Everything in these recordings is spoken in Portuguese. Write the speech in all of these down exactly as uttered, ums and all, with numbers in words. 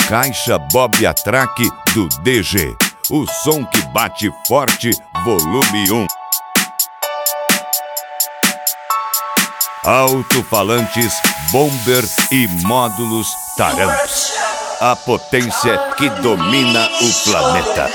Caixa Bob Atraque do D G. O som que bate forte, volume um. Alto-falantes, bomber e módulos Taramps. A potência que domina o planeta.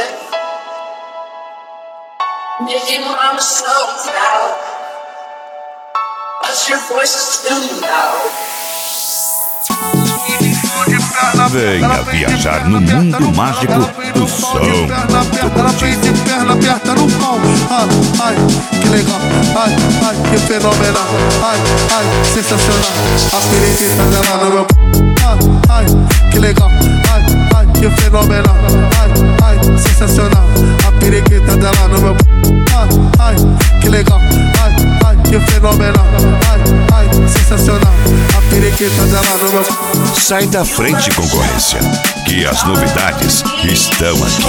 Venha viajar no mundo mágico do som do Curtido. Perna aperta no pau, ai, ai, que legal, ai, ai, que fenomenal, ai, ai, sensacional. A periquita dela no meu, ai, ai, que legal, ai, ai, que fenomenal, ai, ai, sensacional. A periquita dela no meu, ai, ai, que legal, ai, ai, que fenomenal, ai, ai, sensacional. A periquita dela no meu. Sai da frente, concorrência, que as novidades estão aqui.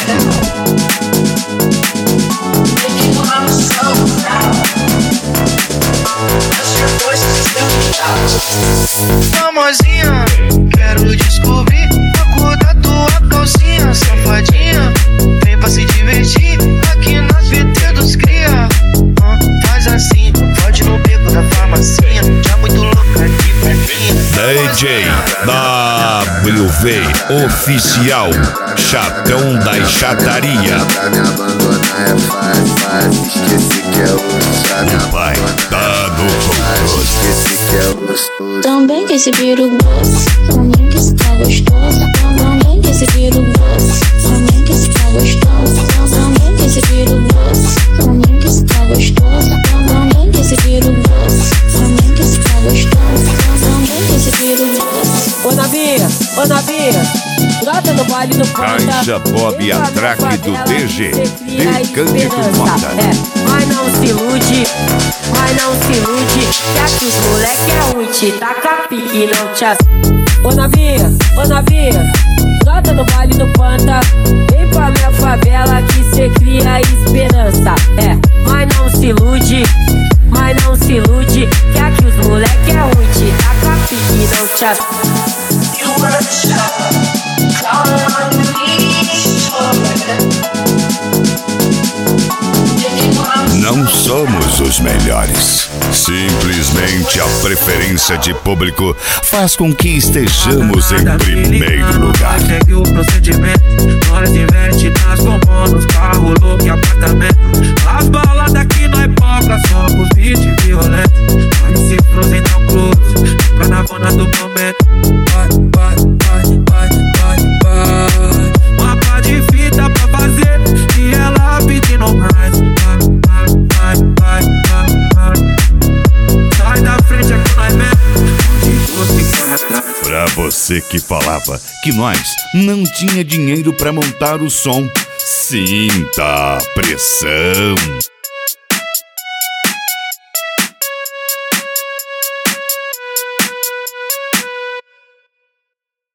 Famosinha, quero descobrir a cor da tua calcinha, safadinha. Vem pra se divertir aqui na P T dos cria. Ah, faz assim, pode no beco da farmacinha. Já muito louca aqui pra mim. D J W V Oficial, Chatão da Chataria. Pra me abandonar é fácil, fácil. Esqueci que é o O pai tá no controle. Esqueci que é o gostoso. Também que esse viro gosto, também que esse tá gostoso. Também que esse viro gosto, também que esse tá gostoso. Também que esse viro gosto, também que esse tá gostoso. Também que esse viro gosto, também que esse tá gostoso. Também que esse viro gosto. Ô Navinha, ô Navinha, brota no baile do Panta. Caixa Bob Atraque do D G, de Cândido Mota. É, mas não se ilude, mas não se ilude, que aqui os moleque é ruim, te taca pique, não te ass... Ô Navinha, ô Navinha, brota no baile do Panta. Vem pra minha favela que cê cria esperança. É, mas não se ilude, mas não se ilude, que aqui os moleque é ruim, te taca pique, não te ass... Não somos os melhores. Simplesmente a preferência de público faz com que estejamos em primeiro lugar. Segue o procedimento, nós investe nas bombonas, carro louco e apartamento. As baladas aqui nós poca, só com os beats violentos. Nós se cruzem tão close, pra na vona do momento. Vai, vai, vai, vai, vai, vai. Mapa de fita pra fazer e ela pedindo mais. Vai, vai, vai, vai, vai. Sai da frente aqui nós mesmo, onde você quer atrás. Pra você que falava que nós não tinha dinheiro pra montar o som, sinta a pressão.